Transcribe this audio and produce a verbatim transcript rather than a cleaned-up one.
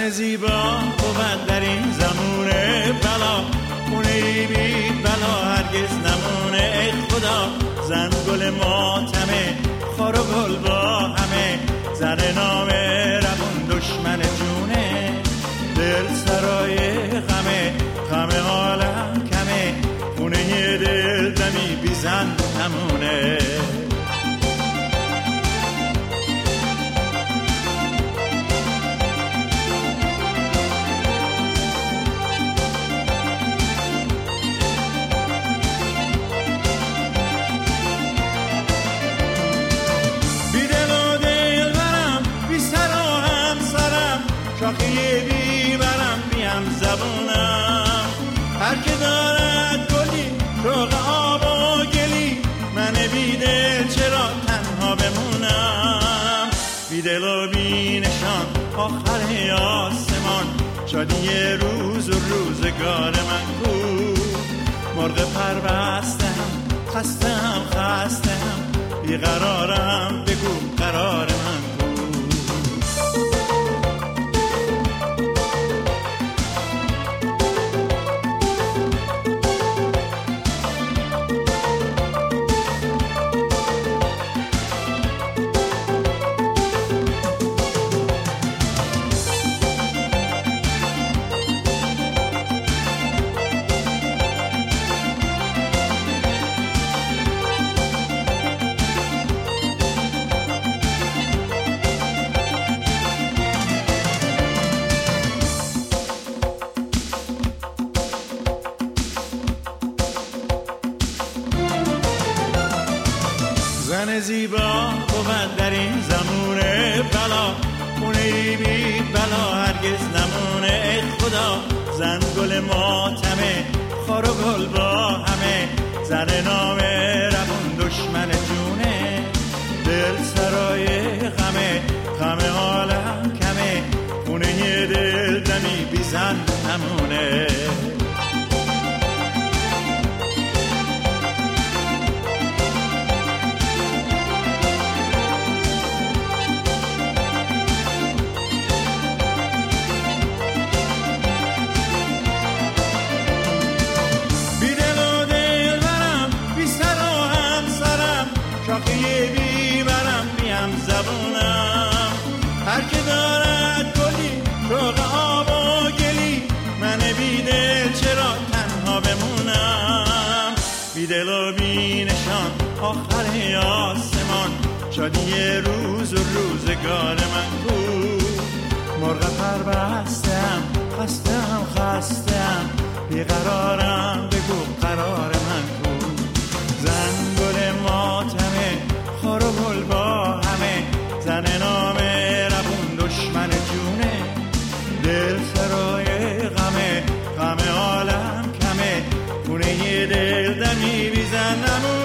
زن زیبا بود در این زمونه بلا، خونه بی بلا هرگز نمونه. ای خدا زن گل ماتمه، خار و گل با همه، زن نامه روون دشمن جونه. دل سرای غمه، غم عالم کمه، خونه دل دمی بی زن نمونه. شاخی بیبرم بیم زبونم، هر که دارد گلی روغ آب و گلی، من بیدل چرا تنها بمونم. بیدل و بی نشان آخر آسمان، شادی روز و روزگار من کو. مرغ پر بستم خستم خستم، بیقرارم بگو قرار من کو. زن زیبا بود در این زمونه بلا، خونه بی بلا هرگز نمونه. ای خدا زن گل ماتمه، خار و گل با همه، زن نامه روون دشمن جونه. دل سرای غمه، غم عالم کمه، خونه دل دمی بی زن نمونه. شاخی بیبرم بیم زبونم، هر که دارد گلی روغ آب و گلی، من بیدل چرا تنها بمونم. بیدل و بی نشان آخر آسمان، شادی روز و روزگار من کو. مرغ پر بستم خستم خستم، بیقرارم بگو قرار من کو. زن گل ماتمه، خار و گل با همه، زن نامه روون دشمن جونه. دل سرای غمه، غم عالم کمه، خونه دل دمی بی زن نمونه.